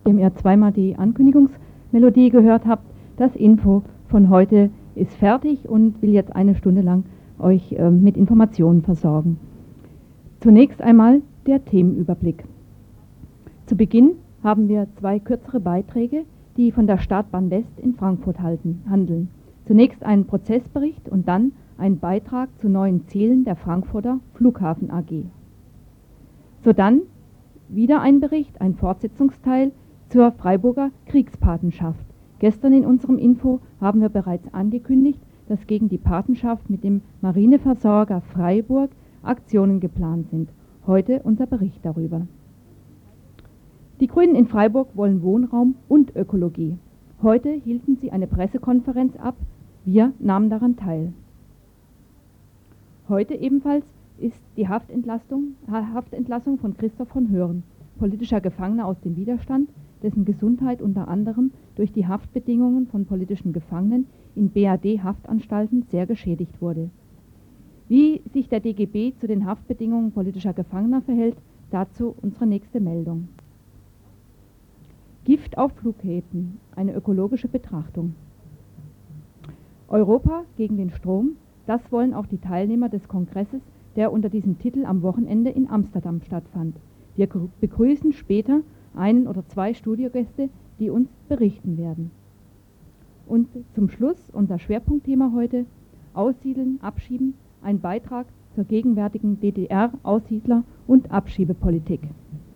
Nachdem ihr zweimal die Ankündigungsmelodie gehört habt, das Info von heute ist fertig und will jetzt eine Stunde lang euch mit Informationen versorgen. Zunächst einmal der Themenüberblick. Zu Beginn haben wir zwei kürzere Beiträge, die von der Startbahn West in Frankfurt handeln. Zunächst einen Prozessbericht und dann ein Beitrag zu neuen Zielen der Frankfurter Flughafen AG. Sodann wieder ein Bericht, ein Fortsetzungsteil zur Freiburger Kriegspatenschaft. Gestern in unserem Info haben wir bereits angekündigt, dass gegen die Patenschaft mit dem Marineversorger Freiburg Aktionen geplant sind. Heute unser Bericht darüber. Die Grünen in Freiburg wollen Wohnraum und Ökologie. Heute hielten sie eine Pressekonferenz ab. Wir nahmen daran teil. Heute ebenfalls ist die Haftentlassung von Christoph von Hören, politischer Gefangener aus dem Widerstand, dessen Gesundheit unter anderem durch die Haftbedingungen von politischen Gefangenen in BAD-Haftanstalten sehr geschädigt wurde. Wie sich der DGB zu den Haftbedingungen politischer Gefangener verhält, dazu unsere nächste Meldung. Gift auf Flughäfen, eine ökologische Betrachtung. Europa gegen den Strom, das wollen auch die Teilnehmer des Kongresses, der unter diesem Titel am Wochenende in Amsterdam stattfand. Wir begrüßen später einen oder zwei Studiogäste, die uns berichten werden. Und zum Schluss unser Schwerpunktthema heute: Aussiedeln, Abschieben, ein Beitrag zur gegenwärtigen DDR-Aussiedler- und Abschiebepolitik.